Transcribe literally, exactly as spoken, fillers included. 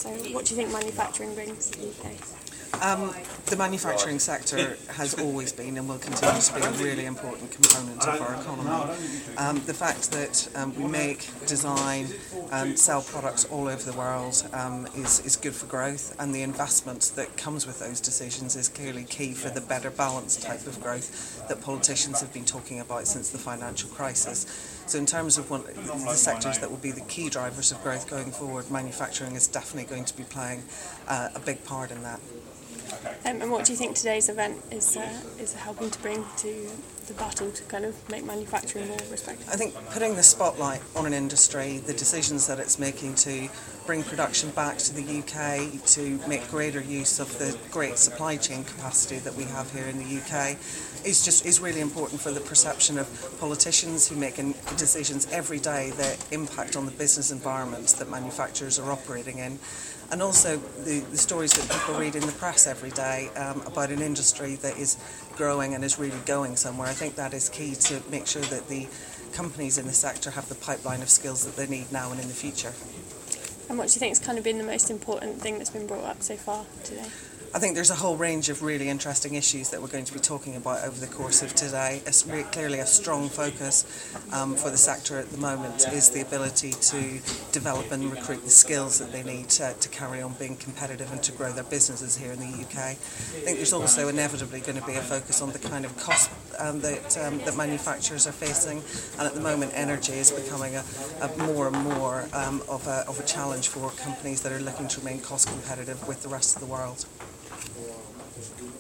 So what do you think manufacturing brings to the U K? Um, the manufacturing sector has always been and will continue to be a really important component of our economy. Um, the fact that um, we make, design and sell products all over the world um, is, is good for growth, and the investment that comes with those decisions is clearly key for the better balanced type of growth that politicians have been talking about since the financial crisis. So in terms of one, the sectors that will be the key drivers of growth going forward, manufacturing is definitely going to be playing uh, a big part in that. Um, and what do you think today's event is uh, is helping to bring to the battle to kind of make manufacturing more respectable? I think putting the spotlight on an industry, the decisions that it's making to bring production back to the U K, to make greater use of the great supply chain capacity that we have here in the U K, is just is really important for the perception of politicians who make decisions every day that impact on the business environments that manufacturers are operating in. And also the, the stories that people read in the press every day um, about an industry that is growing and is really going somewhere. I think that is key to make sure that the companies in the sector have the pipeline of skills that they need now and in the future. And what do you think has kind of been the most important thing that's been brought up so far today? I think there's a whole range of really interesting issues that we're going to be talking about over the course of today. It's really clearly a strong focus um, for the sector at the moment is the ability to develop and recruit the skills that they need to, to carry on being competitive and to grow their businesses here in the U K. I think there's also inevitably going to be a focus on the kind of cost um, that, um, that manufacturers are facing, and at the moment energy is becoming a, a more and more um, of, a, of a challenge for companies that are looking to remain cost competitive with the rest of the world.